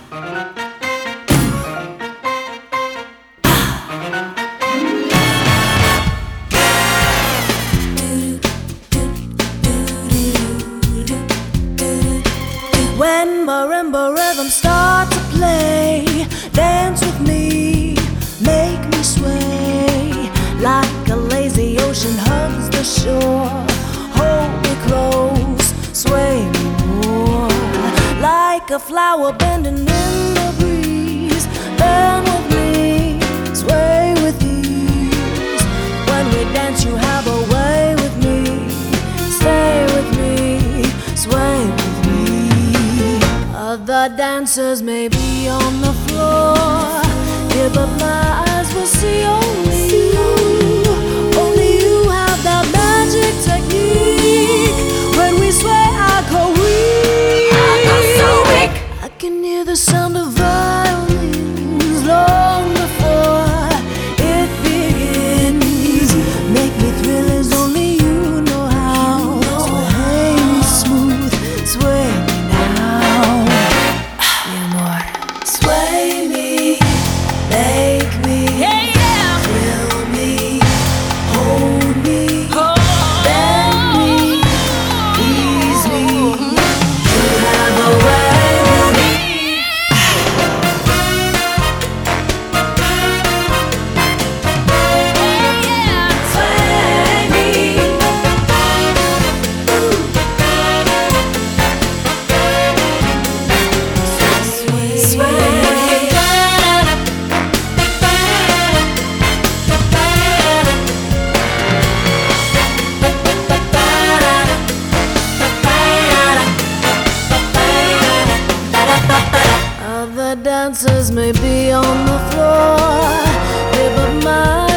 When marimba rhythms start to play, dance with me, make me sway. Like a lazy ocean hugs the shore, hold me close, sway me more. Like a flower bending in the breeze, bend with me, sway with ease. When we dance you have a way with me, stay with me, sway with me. Other dancers may be on the floor, yeah, but my eyes will see only you. Only you have that magic technique. When we sway, I go weak. I go so weak. I can hear the sound of violins long before it begins. Make me thrill as only you know how. Sway me smooth, sway me now. Sway me, make me, thrill me, hold me, bend me, ease me. You have a way with me. Sway me. Sway. Other dancers may be on the floor, yeah, but my